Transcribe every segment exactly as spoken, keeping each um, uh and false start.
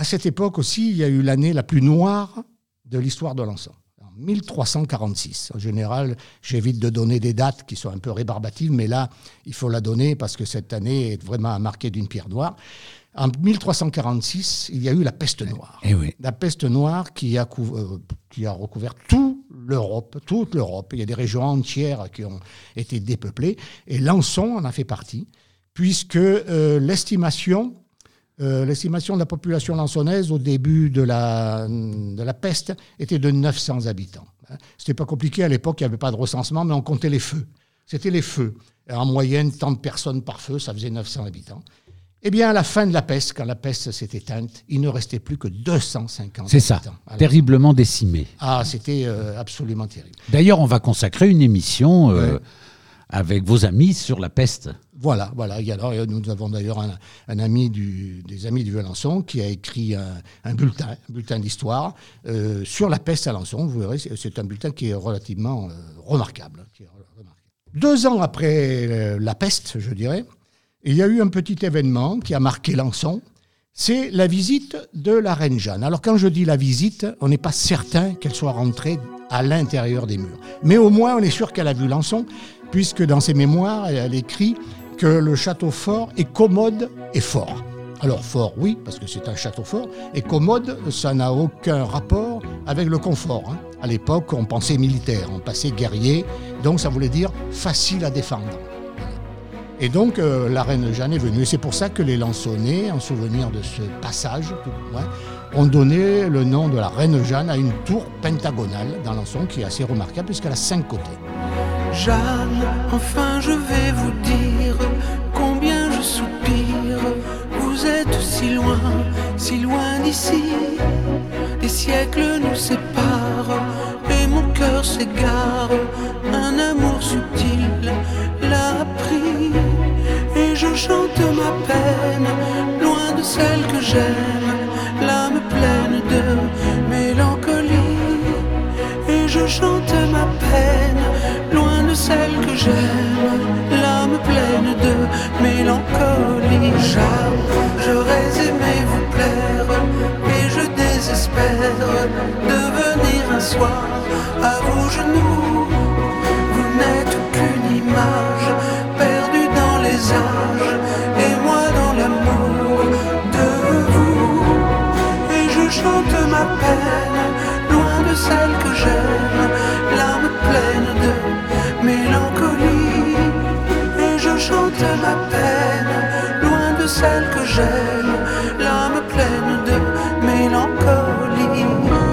À cette époque aussi, il y a eu l'année la plus noire de l'histoire de l'encens. En mille trois cent quarante-six. En général, j'évite de donner des dates qui sont un peu rébarbatives, mais là, il faut la donner parce que cette année est vraiment marquée d'une pierre noire. En mille trois cent quarante-six, il y a eu la peste noire. Eh oui. La peste noire qui a, cou- euh, qui a recouvert toute l'Europe, toute l'Europe. Il y a des régions entières qui ont été dépeuplées. Et Lançon en a fait partie, puisque euh, l'estimation, euh, l'estimation de la population lançonnaise au début de la, de la peste était de neuf cents habitants. C'était pas compliqué à l'époque, il n'y avait pas de recensement, mais on comptait les feux. C'était les feux. Et en moyenne, tant de personnes par feu, ça faisait neuf cents habitants. Eh bien, à la fin de la peste, quand la peste s'est éteinte, il ne restait plus que deux cent cinquante C'est ça, habitants. Alors, terriblement décimé. ah, c'était euh, absolument terrible. D'ailleurs, on va consacrer une émission euh, Ouais. avec vos amis sur la peste. Voilà, voilà. Et alors, nous avons d'ailleurs un, un ami du, des Amis du Alençon qui a écrit un, un bulletin, un bulletin d'histoire euh, sur la peste à Alençon. Vous verrez, c'est, c'est un bulletin qui est relativement euh, remarquable, qui est remarquable. Deux ans après euh, la peste, je dirais, il y a eu un petit événement qui a marqué Lançon, c'est la visite de la reine Jeanne. Alors quand je dis la visite, on n'est pas certain qu'elle soit rentrée à l'intérieur des murs. Mais au moins on est sûr qu'elle a vu Lançon, puisque dans ses mémoires, elle écrit que le château fort est commode et fort. Alors fort, oui, parce que c'est un château fort, et commode, ça n'a aucun rapport avec le confort. Hein. À l'époque, on pensait militaire, on passait guerrier, donc ça voulait dire facile à défendre. Et donc, euh, la reine Jeanne est venue. Et c'est pour ça que les Lançonnais, en souvenir de ce passage, tout au moins, ont donné le nom de la reine Jeanne à une tour pentagonale dans Lançon, qui est assez remarquable, puisqu'elle a cinq côtés. Jeanne, enfin je vais vous dire combien je soupire. Vous êtes si loin, si loin d'ici. Des siècles nous séparent et mon cœur s'égare. Un amour subtil l'a pris et je chante ma peine, loin de celle que j'aime, l'âme pleine de mélancolie. Et je chante ma peine, loin de celle que j'aime, l'âme pleine de mélancolie. Jeanne, j'aurais aimé vous plaire, et je désespère de venir un soir à vos genoux. Vous n'êtes qu'une image perdue dans les âges, et moi dans l'amour de vous. Et je chante ma peine, loin de celle que j'aime, l'âme pleine de mélancolie. Et je chante ma peine, loin de celle que j'aime, l'âme pleine de mélancolie.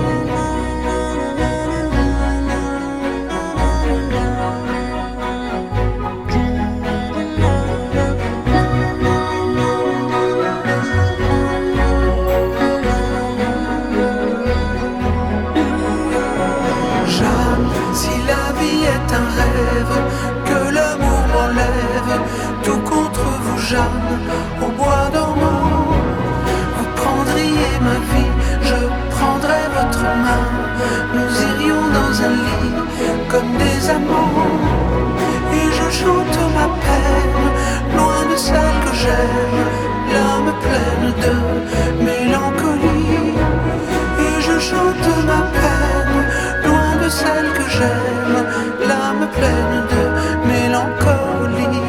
Jeanne, au bois dormant, vous prendriez ma vie, je prendrais votre main. Nous irions dans un lit comme des amants. Et je chante ma peine, loin de celle que j'aime, l'âme pleine de mélancolie. Et je chante ma peine, loin de celle que j'aime, l'âme pleine de mélancolie.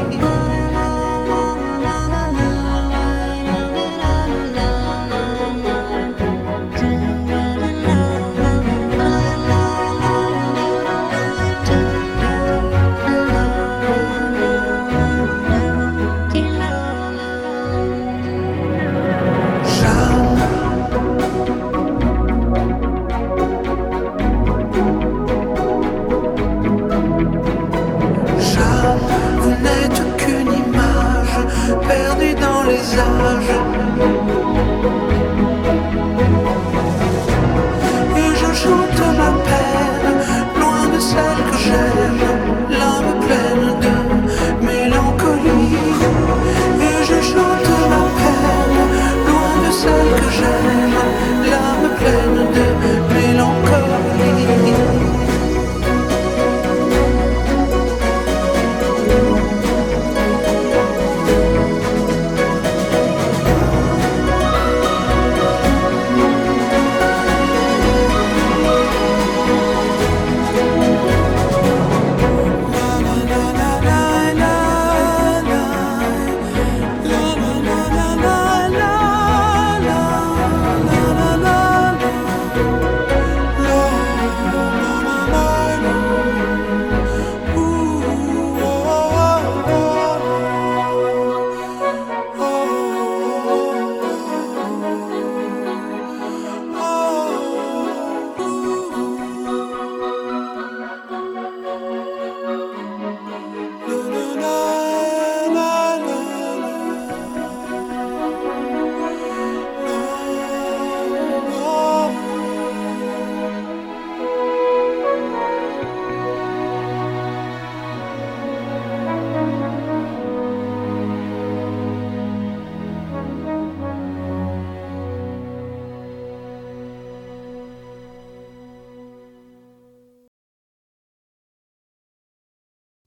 Et je chante ma peine, loin de celle que j'aime, l'âme pleine de mélancolie. Et je chante ma peine, loin de celle que j'aime, l'âme pleine de mélancolie.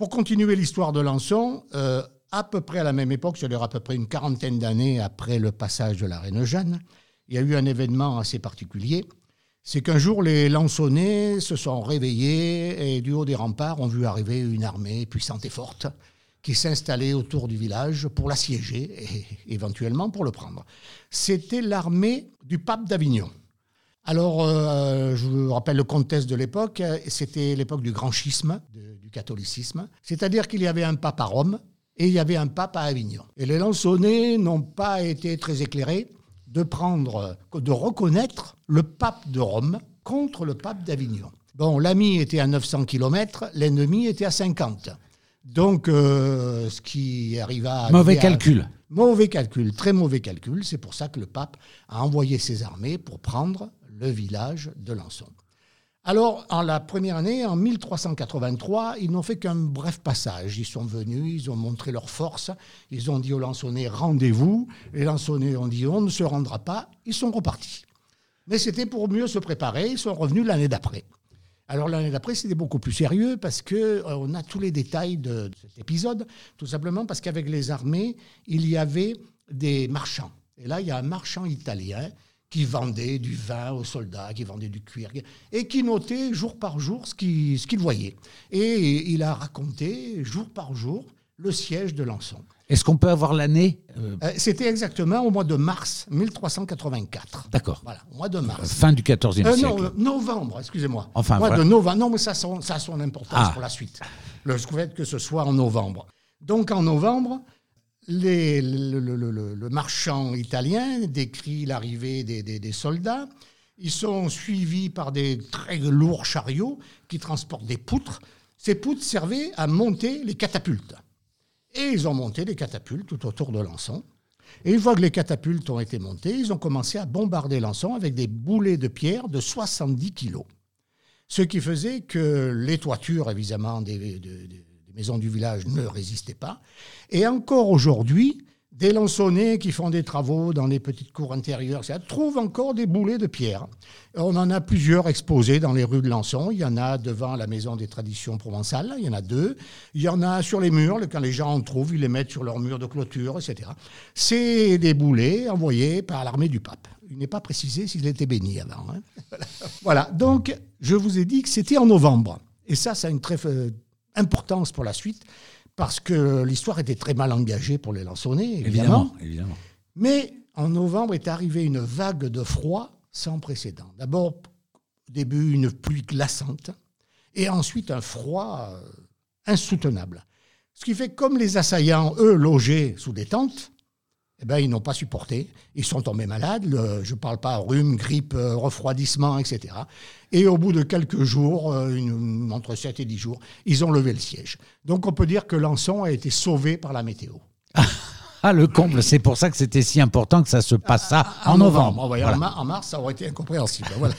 Pour continuer l'histoire de Lançon, euh, à peu près à la même époque, c'est-à-dire à peu près une quarantaine d'années après le passage de la Reine Jeanne, il y a eu un événement assez particulier. C'est qu'un jour, les Lançonnais se sont réveillés et du haut des remparts ont vu arriver une armée puissante et forte qui s'installait autour du village pour l'assiéger et éventuellement pour le prendre. C'était l'armée du pape d'Avignon. Alors, euh, je vous rappelle le contexte de l'époque, c'était l'époque du grand schisme, de, du catholicisme, c'est-à-dire qu'il y avait un pape à Rome et il y avait un pape à Avignon. Et les Lançonnais n'ont pas été très éclairés de prendre, de reconnaître le pape de Rome contre le pape d'Avignon. Bon, l'ami était à neuf cents kilomètres, l'ennemi était à cinquante. Donc, euh, ce qui arriva... À mauvais à, calcul. Mauvais calcul, très mauvais calcul. C'est pour ça que le pape a envoyé ses armées pour prendre le village de Lançon. Alors, en la première année, en mille trois cent quatre-vingt-trois, ils n'ont fait qu'un bref passage. Ils sont venus, ils ont montré leur force, ils ont dit aux Lançonnais « rendez-vous ». Les Lançonnais ont dit « on ne se rendra pas ». Ils sont repartis. Mais c'était pour mieux se préparer, ils sont revenus l'année d'après. Alors l'année d'après, c'était beaucoup plus sérieux parce qu'on euh, a tous les détails de, de cet épisode, tout simplement parce qu'avec les armées, il y avait des marchands. Et là, il y a un marchand italien qui vendait du vin aux soldats, qui vendait du cuir, et qui notait jour par jour ce qu'il, ce qu'il voyait. Et il a raconté jour par jour le siège de Lançon. Est-ce qu'on peut avoir l'année euh... euh, C'était exactement au mois de mars mille trois cent quatre-vingt-quatre. D'accord. Voilà, au mois de mars. Fin du quatorzième euh, siècle. Non, novembre, excusez-moi. Enfin, mois voilà. de novembre. Non, mais ça, ça a son importance ah. pour la suite. Le fait que ce soit en novembre. Donc en novembre, les, le, le, le, le marchand italien décrit l'arrivée des, des, des soldats. Ils sont suivis par des très lourds chariots qui transportent des poutres. Ces poutres servaient à monter les catapultes. Et ils ont monté les catapultes tout autour de Lançon. Et une fois que les catapultes ont été montées, ils ont commencé à bombarder Lançon avec des boulets de pierre de soixante-dix kilos. Ce qui faisait que les toitures, évidemment, des, des, des maisons du village ne résistaient pas. Et encore aujourd'hui, des Lançonnais qui font des travaux dans les petites cours intérieures, ça trouvent encore des boulets de pierre. On en a plusieurs exposés dans les rues de Lançon. Il y en a devant la Maison des Traditions Provençales, il y en a deux. Il y en a sur les murs, quand les gens en trouvent, ils les mettent sur leurs murs de clôture, et cetera. C'est des boulets envoyés par l'armée du pape. Il n'est pas précisé s'il était béni avant. Hein. Voilà, donc je vous ai dit que c'était en novembre. Et ça, ça a une très euh, importance pour la suite, parce que l'histoire était très mal engagée pour les Lançonnais, évidemment. Évidemment, évidemment. Mais en novembre est arrivée une vague de froid sans précédent. D'abord, au début, une pluie glaçante, et ensuite un froid euh, insoutenable. Ce qui fait que comme les assaillants, eux, logeaient sous des tentes, eh ben, ils n'ont pas supporté. Ils sont tombés malades. Le, je ne parle pas rhume, grippe, euh, refroidissement, et cetera. Et au bout de quelques jours, euh, une, entre sept et dix jours, ils ont levé le siège. Donc on peut dire que Lançon a été sauvé par la météo. Ah, le comble, c'est pour ça que c'était si important que ça se passe ça ah, en, en novembre. novembre. Voilà. En, mar- en mars, ça aurait été incompréhensible. Voilà.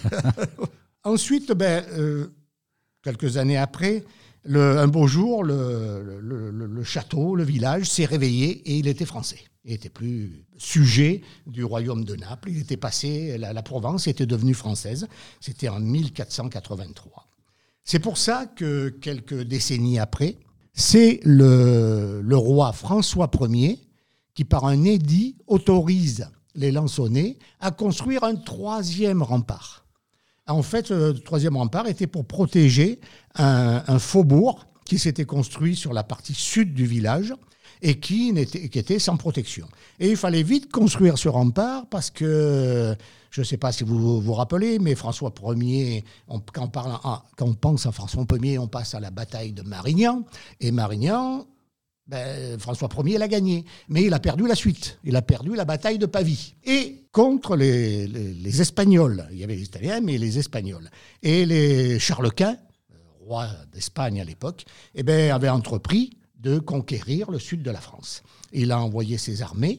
Ensuite, ben, euh, quelques années après, le, un beau jour, le, le, le, le château, le village s'est réveillé et il était français. Il n'était plus sujet du royaume de Naples. Il était passé, la, la Provence était devenue française. C'était en mille quatre cent quatre-vingt-trois. C'est pour ça que quelques décennies après, c'est le, le roi François Ier qui, par un édit, autorise les Lançonnais à construire un troisième rempart. En fait, le troisième rempart était pour protéger un, un faubourg qui s'était construit sur la partie sud du village et qui, n'était, qui était sans protection. Et il fallait vite construire ce rempart parce que, je ne sais pas si vous vous rappelez, mais François Ier, on, quand, on parle, ah, quand on pense à François Ier, on passe à la bataille de Marignan. Et Marignan, ben, François Ier l'a gagné, mais il a perdu la suite. Il a perdu la bataille de Pavie. Et contre les, les, les Espagnols, il y avait les Italiens, mais les Espagnols. Et les Charles Quint, roi d'Espagne à l'époque, eh ben, avaient entrepris de conquérir le sud de la France. Il a envoyé ses armées,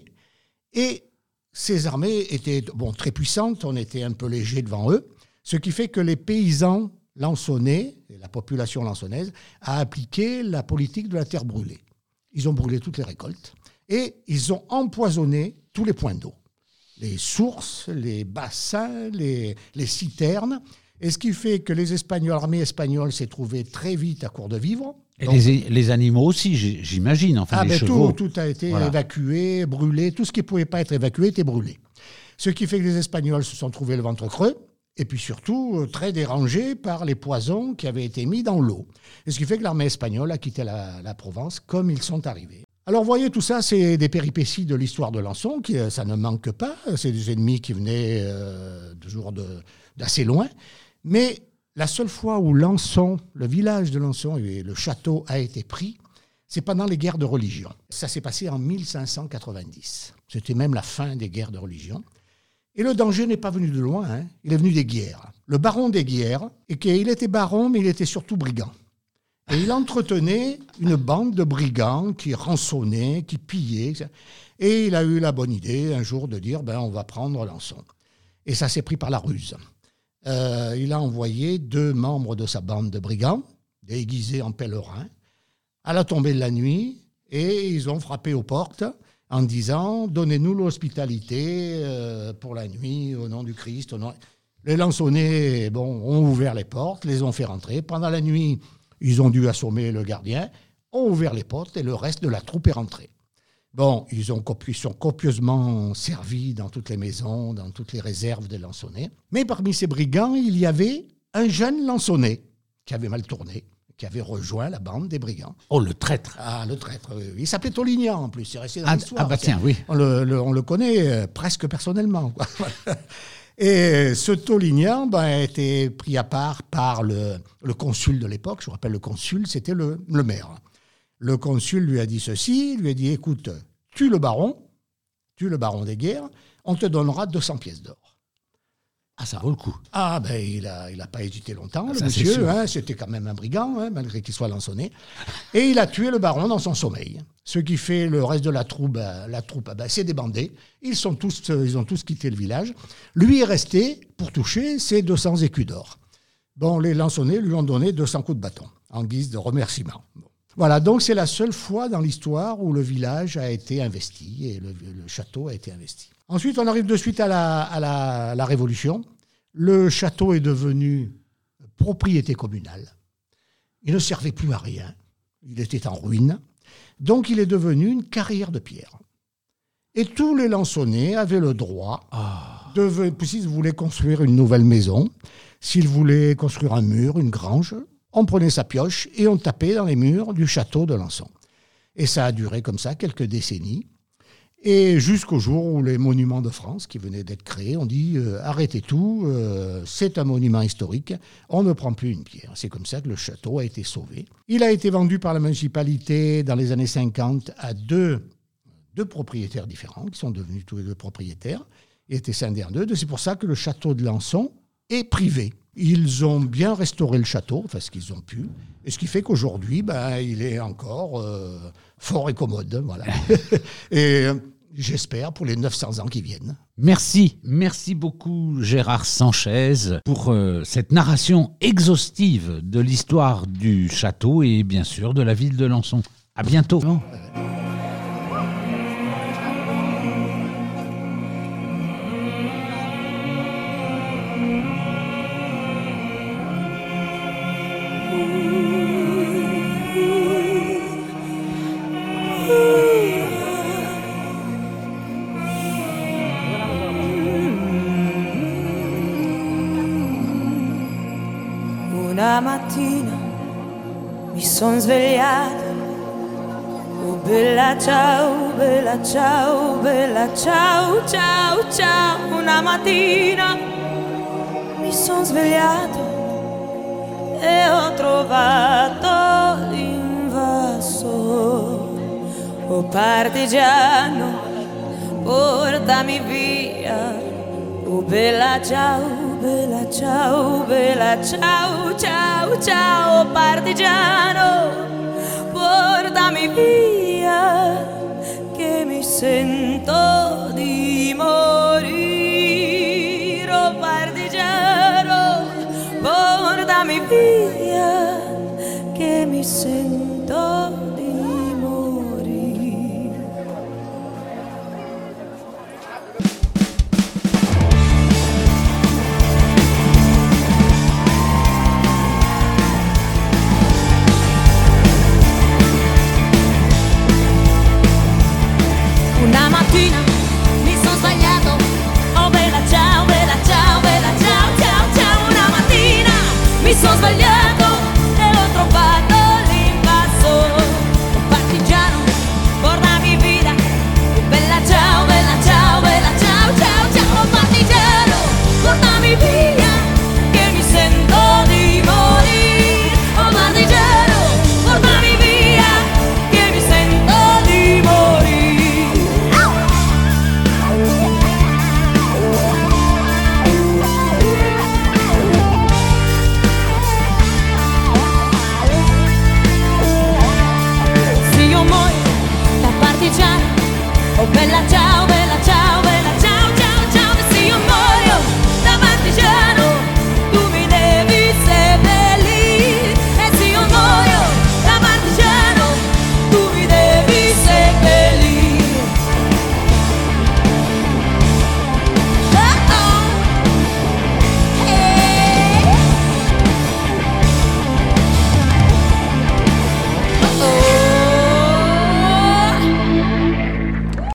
et ces armées étaient bon, très puissantes, on était un peu léger devant eux, ce qui fait que les paysans lançonnais, et la population lançonnaise, a appliqué la politique de la terre brûlée. Ils ont brûlé toutes les récoltes, et ils ont empoisonné tous les points d'eau. Les sources, les bassins, les, les citernes, et ce qui fait que les Espagnols, l'armée espagnole s'est trouvée très vite à court de vivres, Et Donc, les, les animaux aussi, j'imagine, enfin ah les ben chevaux. tout, tout a été Voilà. évacué, brûlé, tout ce qui ne pouvait pas être évacué était brûlé. Ce qui fait que les Espagnols se sont trouvés le ventre creux, et puis surtout euh, très dérangés par les poisons qui avaient été mis dans l'eau. Et ce qui fait que l'armée espagnole a quitté la, la Provence comme ils sont arrivés. Alors vous voyez, tout ça, c'est des péripéties de l'histoire de Lançon, qui, euh, ça ne manque pas, c'est des ennemis qui venaient euh, toujours de, d'assez loin, mais la seule fois où Lançon, le village de Lançon et le château a été pris, c'est pendant les guerres de religion. Ça s'est passé en mille cinq cent quatre-vingt-dix. C'était même la fin des guerres de religion. Et le danger n'est pas venu de loin, hein. Il est venu des Guiers. Le baron des Guiers, et qu'il était baron, mais il était surtout brigand. Et il entretenait une bande de brigands qui rançonnaient, qui pillaient. Et il a eu la bonne idée un jour de dire ben, on va prendre Lançon. Et ça s'est pris par la ruse. Euh, il a envoyé deux membres de sa bande de brigands, déguisés en pèlerins, à la tombée de la nuit, et ils ont frappé aux portes en disant « Donnez-nous l'hospitalité euh, pour la nuit, au nom du Christ. » au nom... Les Lançonnais bon, ont ouvert les portes, les ont fait rentrer. Pendant la nuit, ils ont dû assommer le gardien, ont ouvert les portes et le reste de la troupe est rentré. Bon, ils, ont copi- sont copieusement servis dans toutes les maisons, dans toutes les réserves des Lançonnais. Mais parmi ces brigands, il y avait un jeune Lançonnet qui avait mal tourné, qui avait rejoint la bande des brigands. Oh, le traître. Ah, le traître, oui, oui. Il s'appelait Tolignan, en plus. C'est resté dans Ah, l'histoire. ah bah tiens, oui. On le, le- on le connaît euh, presque personnellement, quoi. Et ce Tolignan ben, a été pris à part par le, le consul de l'époque. Je vous rappelle, le consul, c'était le, le maire. Le consul lui a dit ceci, il lui a dit, écoute, tue le baron, tue le baron des Guiers, on te donnera deux cents pièces d'or. Ah, ça vaut le coup. Ah, ben, il n'a il a pas hésité longtemps, le Ça, c'est monsieur. sûr. Hein, c'était quand même un brigand, hein, malgré qu'il soit lançonné. Et il a tué le baron dans son sommeil. Ce qui fait le reste de la troupe, euh, la troupe ah ben, s'est débandée. Ils, sont tous, euh, ils ont tous quitté le village. Lui est resté, pour toucher, ses deux cents écus d'or. Bon, les lançonnés lui ont donné deux cents coups de bâton, en guise de remerciement. Bon. Voilà, donc c'est la seule fois dans l'histoire où le village a été investi et le, le château a été investi. Ensuite, on arrive de suite à la, à la, à la Révolution. Le château est devenu propriété communale. Il ne servait plus à rien. Il était en ruine. Donc, il est devenu une carrière de pierre. Et tous les Lançonnais avaient le droit, de, s'ils voulaient construire une nouvelle maison, s'ils voulaient construire un mur, une grange, on prenait sa pioche et on tapait dans les murs du château de Lançon. Et ça a duré comme ça quelques décennies. Et jusqu'au jour où les monuments de France, qui venaient d'être créés, ont dit euh, « Arrêtez tout, euh, c'est un monument historique, on ne prend plus une pierre ». C'est comme ça que le château a été sauvé. Il a été vendu par la municipalité dans les années cinquante à deux, deux propriétaires différents, qui sont devenus tous les deux propriétaires. Il était scindé en deux. C'est pour ça que le château de Lançon est privé. Ils ont bien restauré le château, enfin ce qu'ils ont pu, et ce qui fait qu'aujourd'hui, ben, il est encore euh, fort et commode. Voilà. Et euh, j'espère pour les neuf cents ans qui viennent. Merci, merci beaucoup Gérard Sanchez pour euh, cette narration exhaustive de l'histoire du château et bien sûr de la ville de Lançon. À bientôt. Una mattina mi son svegliata, oh bella ciao, bella ciao, bella ciao, ciao, ciao. Una mattina mi son svegliata e ho trovato l'invaso. Oh partigiano, portami via, oh bella ciao, bella ciao, bella ciao, ciao, ciao, partigiano, portami via, che mi sento di morire, oh partigiano, portami via, che mi sento